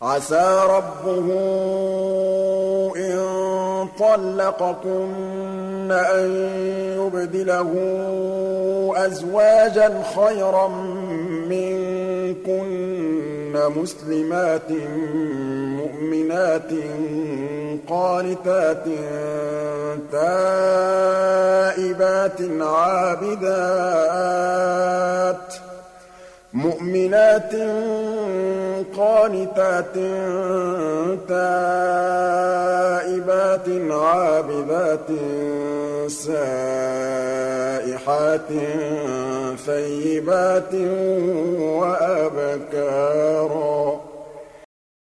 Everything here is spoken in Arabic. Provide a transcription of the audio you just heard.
عَسَىٰ رَبُّهُ إِن طَلَّقَكُنَّ أَن يُبْدِلَهُ أَزْوَاجًا خَيْرًا مِّنكُنَّ مُسْلِمَاتٍ مُّؤْمِنَاتٍ قَانِتَاتٍ تَائِبَاتٍ عَابِدَاتٍ مُؤْمِنَاتٍ قَانِتَاتٍ تَائِبَاتٍ عَابِدَاتٍ سَائِحَاتٍ ثَيِّبَاتٍ وَأَبْكَارًا